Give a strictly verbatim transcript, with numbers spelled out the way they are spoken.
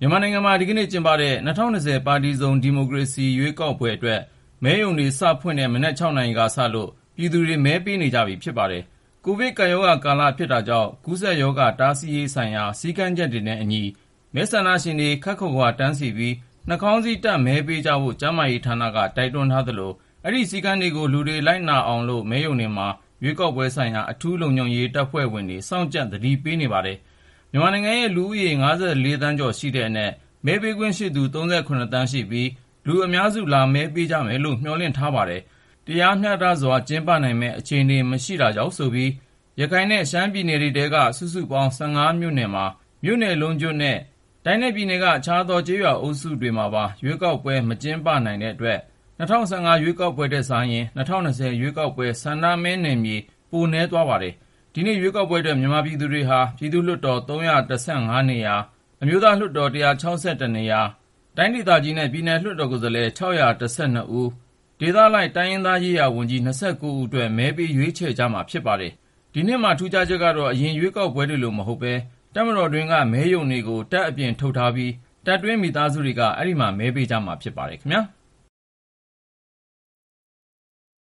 မြန်မာနိုင်ငံမှာဒီကနေ့ကျင်းပတဲ့၂၀၂၀ပါတီစုံဒီမိုကရေစီရွေးကောက်ပွဲအတွက်မဲရုံတွေစဖွင့်တဲ့မနက်၆နာရီကစလို့ပြည်သူတွေမဲပေးနေကြပြီဖြစ်ပါတယ်။ကိုဗစ်ကပ်ရောဂါကာလဖြစ်တာကြောင့်ကူးစက်ရောဂါတားဆီးရေးဆိုင်ရာစည်းကမ်းချက်တွေနဲ့အညီမဲဆန္ဒရှင်တွေခပ်ခွာခွာတန်းစီပြီးနှာခေါင်းစည်းတပ်မဲပေးကြဖို့ကျန်းမာရေးဌာနကတိုက်တွန်းထားသလိုအဲဒီစည်းကမ်းတွေကိုလူတွေလိုက်နာအောင်လို့မဲရုံတွေမှာရွေးကောက်ပွဲဆိုင်ရာအထူးလုံခြုံရေးတပ်ဖွဲ့ဝင်တွေစောင့်ကြပ်သတိပေးနေပါတယ်။မြန်မာနိုင်ငံရဲ့လူဦးရေ၅၄သန်းကျော်ရှိတဲ့အနက်မဲပေးခွင့်ရှိသူ၃၇သန်းရှိပြီးလူအများစုလာမဲပေးကြမယ်လို့မျှော်လင့်ထားပါတယ်။တရားမျှတစွာကျင်းပနိုင်မယ့်အခြေအနေမရှိတာကြောင့်ဆိုပြီးရခိုင်နဲ့ရှမ်းပြည်နယ်တွေထဲကစုစုပေါင်း၁၅မြို့နယ်မှာမြို့နယ်လုံးကျွတ်နဲ့တိုင်းနဲ့ပြည်နယ်ကအခြားသောကျေးရွာအုပ်စုတွေမှာပါရွေးကောက်ပွဲမကျင်းပနိုင်တဲ့အတွက်၂၀၁၅ရွေးကောက်ပွဲထက်စာရင်၂၀၂၀ရွေးကောက်ပွဲဆန္ဒမဲနယ်မြေပိုနည်းသွားပါတယ်။ဒီနှစ်ရွေးကောက်ပွဲအတွက်မြန်မာပြည်သူတွေဟာပြည်သူ့လွှတ်တော်၃၁၅နေရာအမျိုးသားလွှတ်တော်၁၆၁နေရာတိုင်းဒေသကြီးနဲ့ပြည်နယ်လွှတ်တော်ကိုယ်စားလှယ်၆၁၂ဦးဒေသလိုက်တိုင်းရင်းသားရေးရာဝန်ကြီး၂၉ဦးအတွက်မဲပေးရွေးချယ်ကြမှာဖြစ်ပါတယ်။ဒီနှစ်မှာထူးခြားချက်ကတော့အရင်ရွေးကောက်ပွဲတွေလိုမဟုတ်ပဲတပ်မတော်တွင်းကမဲရုံတွေကိုတပ်အပြင်ထုတ်ထားပြီးတပ်တွင်းမိသားစုတွေကအဲဒီမှာမဲပေးကြမှာဖြစ်ပါတယ်ခင်ဗျာ။